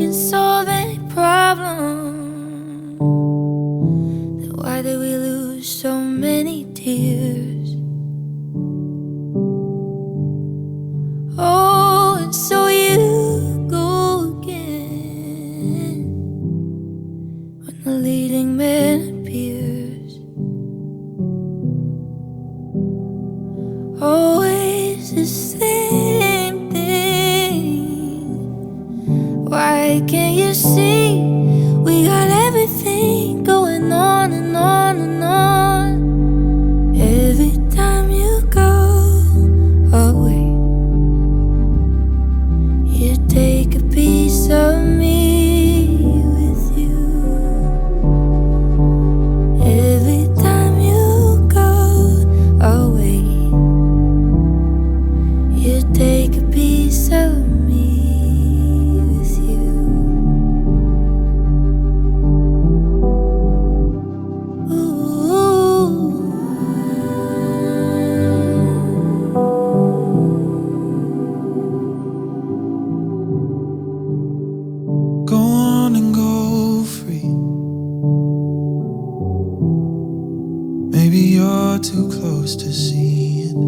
can solve any problem, then why did we lose so many tears? Oh, and so you go again when the leading man appears. Always the same thing. Why can't you see we got everything going on and on and on? Every time you go away, you take a piece of me with you. Every time you go away, you take a piece of me with you. Ooh. Go on and go free. Maybe you're too close to see it.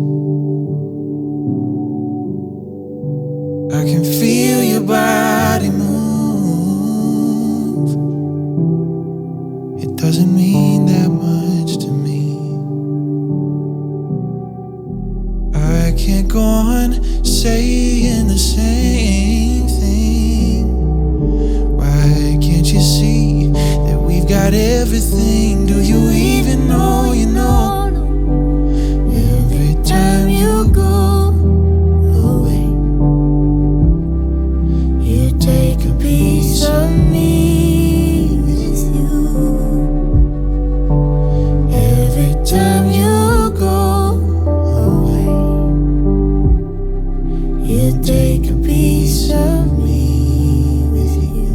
I can feel your body move. It doesn't mean that much to me. I can't go on saying the same thing. Why can't you see that we've got everything? Do you even know you know? Every time you go away, You take a piece of me with you. Every time you go away, you take a piece of me with you.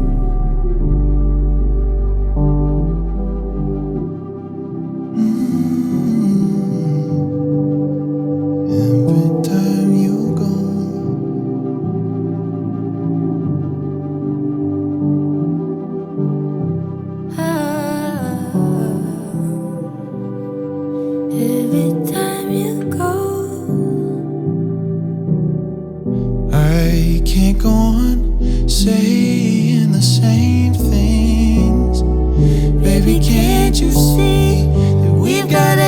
every time you go. Every time you go, I can't go on saying the same things. Baby, can't you see that we've got